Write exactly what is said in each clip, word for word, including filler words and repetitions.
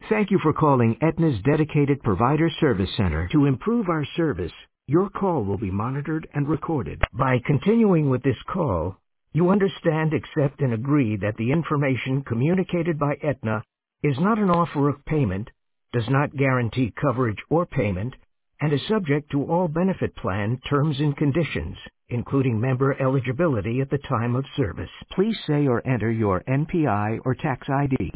Thank you for calling Aetna's dedicated provider service center. To improve our service, your call will be monitored and recorded. By continuing with this call, you understand, accept, and agree that the information communicated by Aetna is not an offer of payment, does not guarantee coverage or payment, and is subject to all benefit plan terms and conditions, including member eligibility at the time of service. Please say or enter your N P I or tax I D.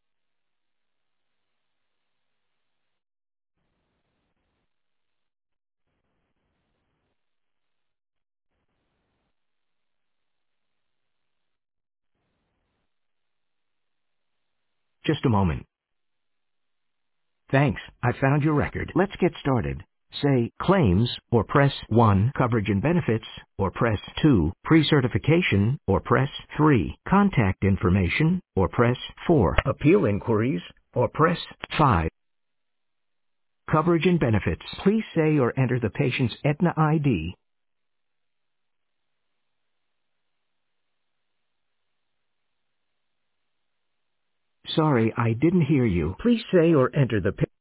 Just a moment. Thanks. I found your record. Let's get started. Say claims or press one, coverage and benefits, or press two, pre-certification, or press three, contact information, or press four, appeal inquiries, or press five, coverage and benefits. Please say or enter the patient's Aetna I D. Sorry, I didn't hear you. Please say or enter the pa-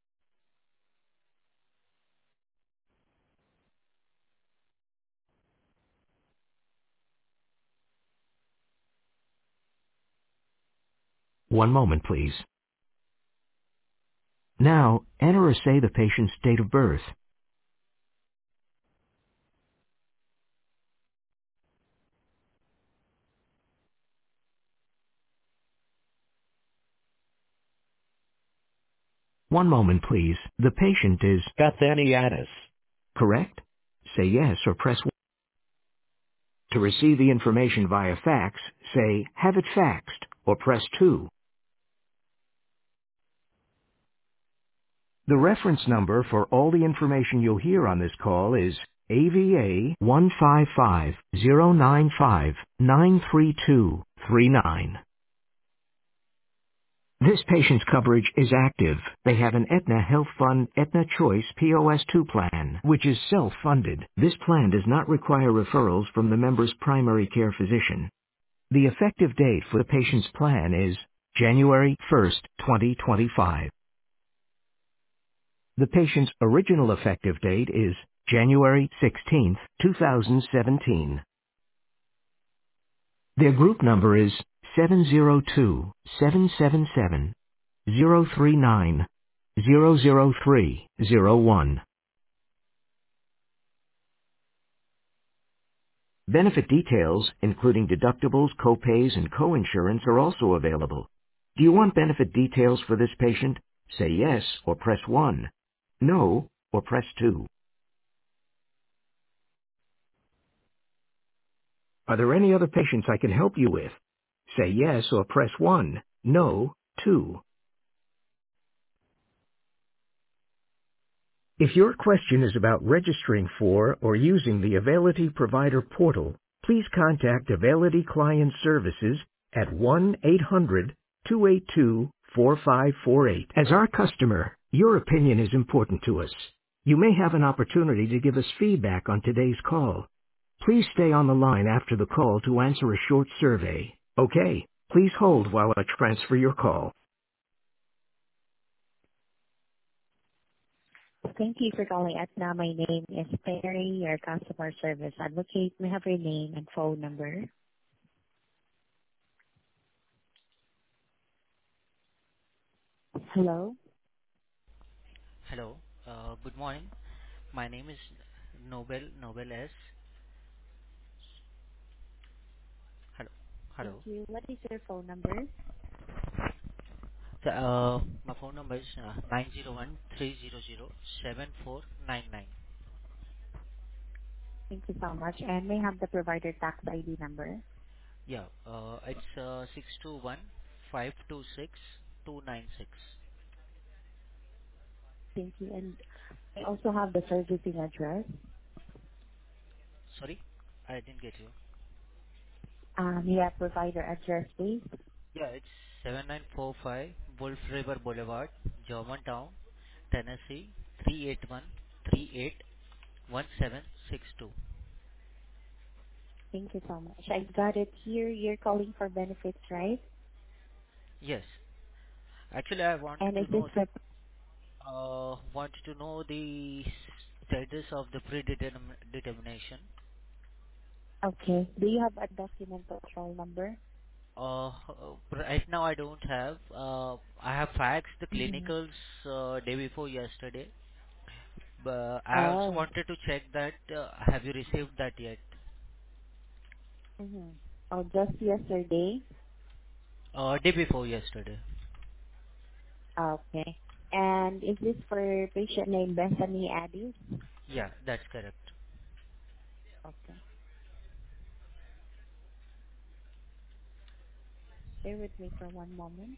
One moment, please. Now, enter or say the patient's date of birth. One moment, please. The patient is Bethaniatis. Correct? Say yes or press one. To receive the information via fax, say have it faxed or press two. The reference number for all the information you'll hear on this call is A V A one five five zero nine five nine three two three nine. This patient's coverage is active. They have an Aetna Health Fund Aetna Choice P O S two plan, which is self-funded. This plan does not require referrals from the member's primary care physician. The effective date for the patient's plan is January first, twenty twenty-five. The patient's original effective date is January sixteenth, two thousand seventeen. Their group number is seven zero two seven seven seven zero three nine zero zero three zero one. Benefit details, including deductibles, copays, and coinsurance, are also available. Do you want benefit details for this patient? Say yes or press one. No or press two. Are there any other patients I can help you with? Say yes or press one. No, two. If your question is about registering for or using the Availity Provider Portal, please contact Availity Client Services at one eight hundred two eight two four five four eight. As our customer, your opinion is important to us. You may have an opportunity to give us feedback on today's call. Please stay on the line after the call to answer a short survey. Okay, please hold while I transfer your call. Thank you for calling Aetna. My name is Perry, your customer service advocate. May I have your name and phone number? Hello? Hello. Uh, good morning. My name is Nobel Nobel S. Hello. Thank Hello. you. What is your phone number? The, uh, my phone number is uh, nine zero one three zero zero seven four nine nine. Thank you so much. And may I have the provider tax I D number? Yeah. Uh, it's uh, six two one five two six two nine six. Thank you. And I also have the servicing address. Sorry, I didn't get you. Um, yeah, provider address, please. Yeah, it's seven nine four five Wolf River Boulevard, Germantown, Tennessee three eight one three eight one seven six two. Thank you so much. I got it here. You're calling for benefits, right? Yes. Actually, I wanted And is to this know the for, uh, wanted to know the status of the predetermination. okay, do you have a document control number? Uh, right now I don't have. Uh, I have faxed the Mm-hmm. clinicals uh, day before yesterday. But I also Oh, wanted to check that. Uh, have you received that yet? mm-hmm. Oh, just yesterday? Uh, day before yesterday. Okay. And is this for patient named Bethany Addis? Yeah, that's correct. Okay. Bear with me for one moment.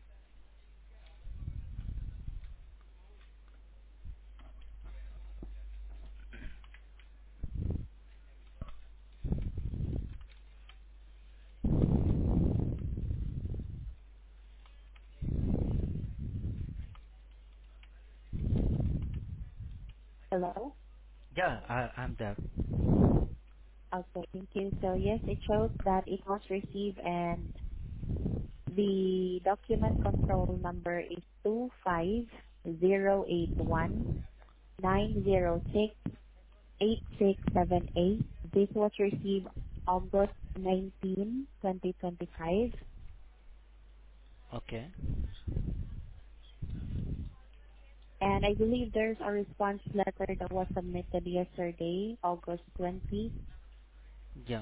Hello? Yeah, I, I'm there. Okay, thank you. So yes, it shows that it was received and the document control number is two five zero eight one nine zero six eight six seven eight. This was received August nineteenth, twenty twenty-five. Okay. And I believe there's a response letter that was submitted yesterday, August twentieth. Yeah.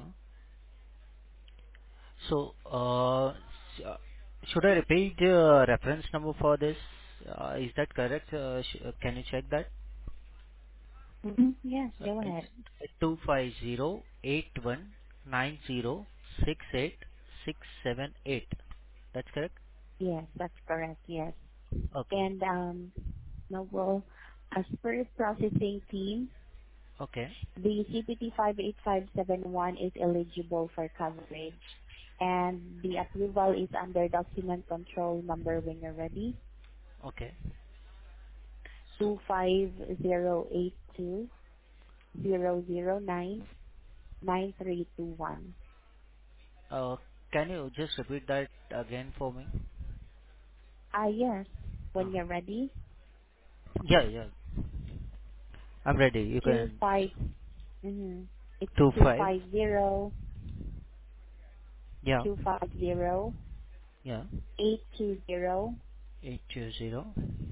So, uh, s- uh, should I repeat the reference number for this? Uh, is that correct? Uh, sh- uh, can you check that? Mm-hmm. Yeah, So go it's ahead. two five zero eight one nine zero six eight six seven eight. That's correct? Yes, that's correct. Yes. Okay. And um, no, well, as per processing team, Okay. the C P T five eight five seven one is eligible for coverage, and the approval is under document control number when you're ready, Okay. So, two five zero eight two zero zero nine nine three two one. uh, can you just repeat that again for me? Ah, yes. Uh, When you're ready, yeah, yeah. I'm ready. You two can five. Mm-hmm. It's two two five. five zero Yeah. two five zero Yeah. eight two zero Eight two zero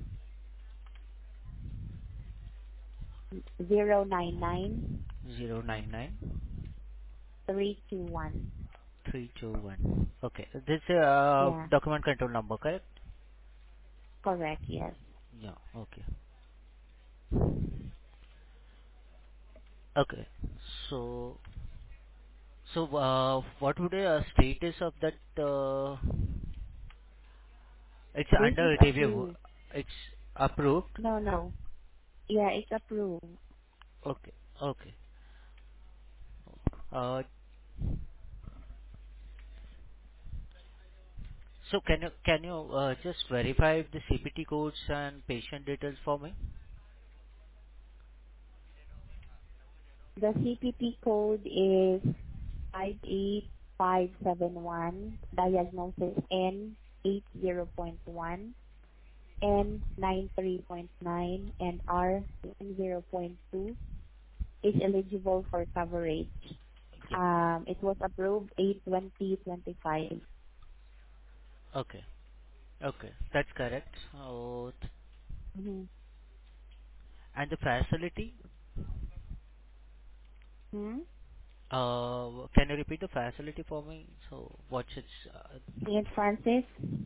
zero nine nine zero nine nine three two one. three two one. Okay. This is uh, Yeah, document control number, correct? correct. Yes. Yeah. Okay. Okay. So, so uh, what would be a status of that? Uh, it's This is under review. approved. It's approved. No, no. Yeah, it's approved. Okay. Okay. Uh, so can you can you uh, just verify the C P T codes and patient details for me? The C P T code is five eight five seven one, diagnosis N eight zero point one, N nine three point nine, and R zero point two is eligible for coverage. Yeah. Um, it was approved eight twenty twenty-five. Okay. Okay. That's correct. Oh, th- Mm-hmm. and the facility? Hmm? Uh, can you repeat the facility for me? So what's its? Uh, Saint Francis,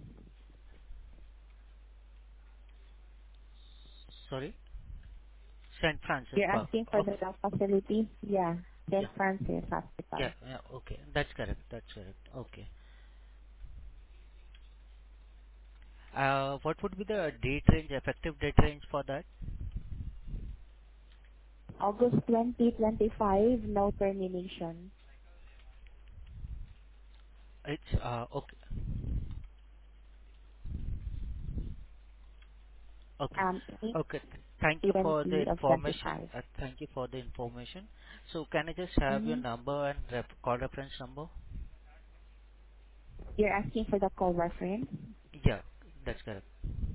sorry, Saint Francis you're Park. asking for Of the facility? Yeah, yeah, Saint Francis yeah, Hospital. yeah. Okay, that's correct. That's correct. Okay. Uh, what would be the date range, effective date range for that? August twenty twenty-five, no termination. It's uh okay. Okay. Um, Okay. Thank you for the eight twenty of information. twenty-five. Uh, thank you for the information. So can I just have your Mm-hmm. number and ref- call reference number? You're asking for the call reference. Yeah, that's correct.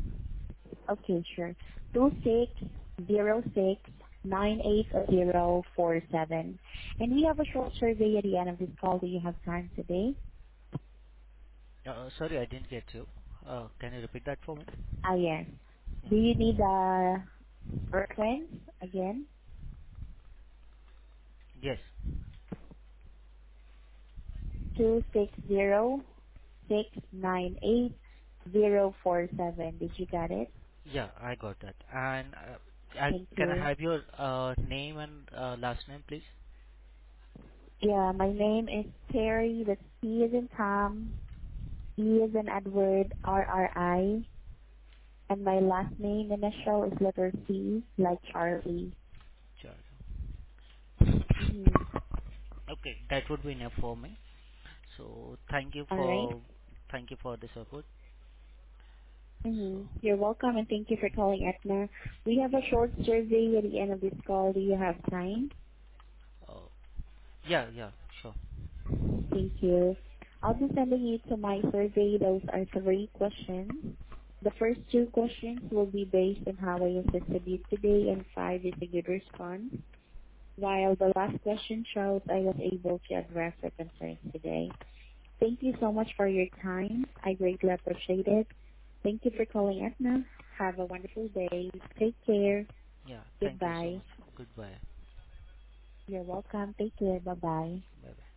Okay, sure. Two six zero six nine eight zero four seven. And we have a short survey at the end of this call. Do you have time today? Uh, sorry, I didn't get you. Uh, can you repeat that for me? Ah, yes. Yeah. Do you need a reference again? Yes. Two six zero six nine eight zero four seven. Did you get it? Yeah, I got that. And uh, I, Thank can I you. have your uh, name and uh, last name, please? Yeah, my name is Terry. The T is in Tom, E is in Edward, R R I, and my last name initial is letter C, like Charlie. Sure. Mm-hmm. Okay, that would be enough for me. So thank you All right. for thank you for the support. So Mm-hmm. You're welcome, and thank you for calling Aetna. We have a short survey at the end of this call. Do you have time? uh, yeah, yeah, sure. Thank you. I'll be sending you to my survey. Those are three questions. The first two questions will be based on how I assisted you today, and five is a good response. While the last question shows I was able to address your concerns today. Thank you so much for your time. I greatly appreciate it. Thank you for calling Aetna. Have a wonderful day. Take care. Yeah, thank you so Goodbye. much. Goodbye. You're welcome. Take care. Bye-bye. Bye bye.